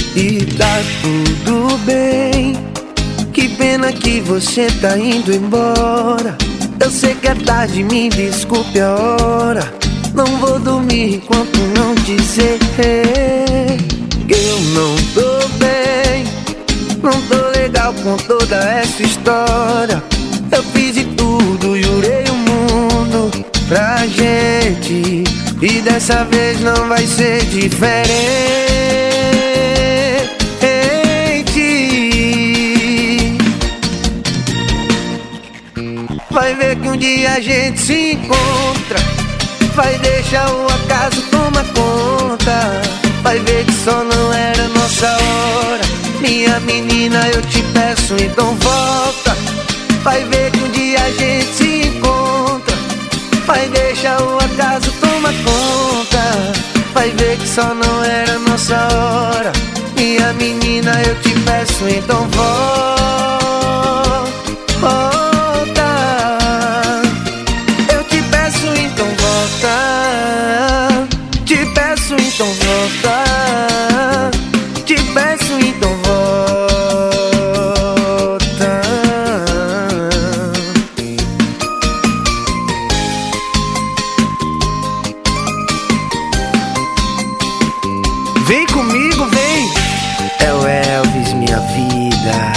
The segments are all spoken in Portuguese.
E tá tudo bem. Que pena que você tá indo embora. Eu sei que é tarde, me desculpe a hora. Não vou dormir enquanto não dizer que eu não tô bem. Não tô legal com toda essa história. Eu fiz de tudo, jurei o mundo pra gente, e dessa vez não vai ser diferente. Vai ver que um dia a gente se encontra. Vai deixar o acaso tomar conta. Vai ver que só não era nossa hora. Minha menina, eu te peço, então volta. Vai ver que um dia a gente se encontra. Vai deixar o acaso tomar conta. Vai ver que só não era nossa hora. Minha menina, eu te peço, então volta. Eu te peço, então volta. Te peço, então volta. Te peço, então volta. Vem comigo, vem. É o Elvis, minha vida.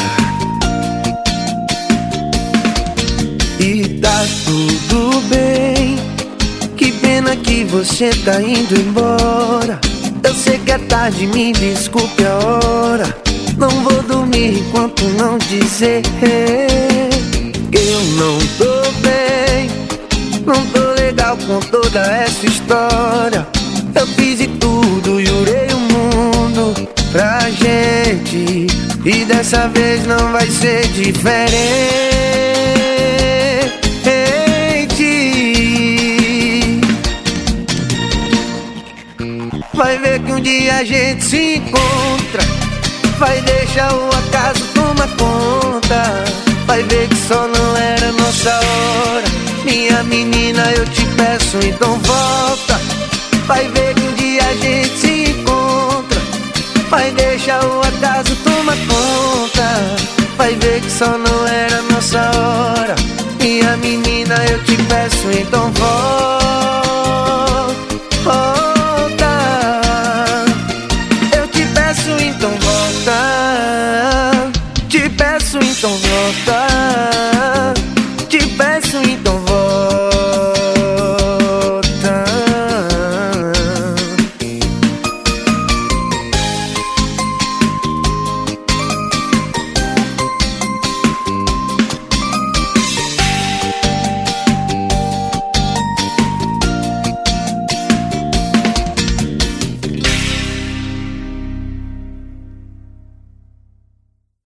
E tá tudo bem. Que pena que você tá indo embora. Eu sei que é tarde, me desculpe a hora. Não vou dormir enquanto não dizer que eu não tô bem. Não tô legal com toda essa história. Eu fiz de tudo, jurei o mundo pra gente, e dessa vez não vai ser diferente. Vai ver que um dia a gente se encontra. Vai deixar o acaso tomar conta. Vai ver que só não era nossa hora. Minha menina, eu te peço, então volta. Vai ver que um dia a gente se encontra. Vai deixar o acaso tomar conta. Vai ver que só não era nossa hora. Minha menina, eu te peço, então volta.